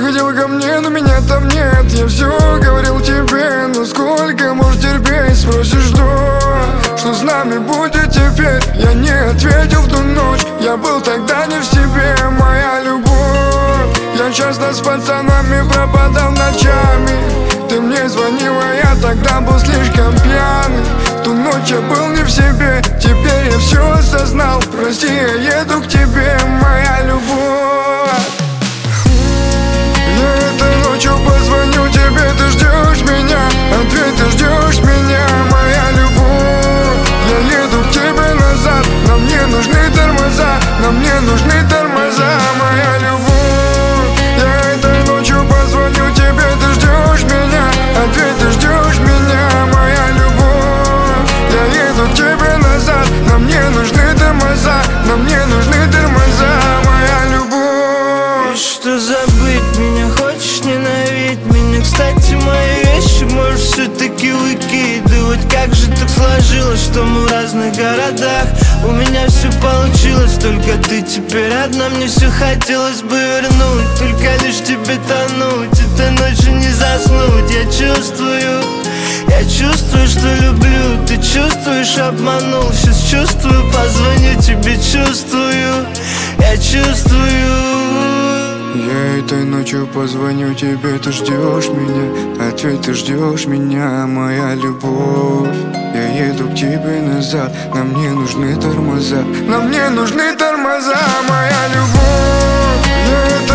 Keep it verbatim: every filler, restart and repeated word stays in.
приходил ко мне, но меня там нет. Я все говорил тебе, но сколько можешь терпеть? Спросишь, что, что с нами будет теперь? Я не ответил в ту ночь, я был тогда не в себе, моя любовь. Я часто с пацанами пропадал ночами. Ты мне звонила, я тогда был слишком пьяный. В ту ночь я был не в себе, теперь я все осознал. Прости, я еду к тебе, моя любовь. Я этой ночью позвоню тебе, ты ждешь меня. Ответ, ты ждешь меня, моя любовь. Я еду к тебе назад, нам не нужны тормоза, нам не нужны тормоза, моя любовь. Я этой ночью позвоню тебе, ты ждешь меня. Ответ, ты ждешь меня, моя любовь. Я еду к тебе назад, нам не нужны тормоза, нам не нужны тормоза, моя любовь. Что забыть меня, хочешь ненавидеть меня? Кстати, мои вещи можешь все-таки выкидывать. Как же так сложилось, что мы в разных городах? У меня все получилось, только ты теперь одна. Мне все хотелось бы вернуть, только лишь тебе тонуть. Этой ночью не заснуть, я чувствую. Я чувствую, что люблю, ты чувствуешь, обманул. Сейчас чувствую, позвоню тебе, чувствую. Я чувствую. Я этой ночью позвоню тебе, ты ждешь меня. Ответ, ты ждешь меня, моя любовь. Я еду к тебе назад, нам не нужны тормоза, нам не нужны тормоза, моя любовь. Я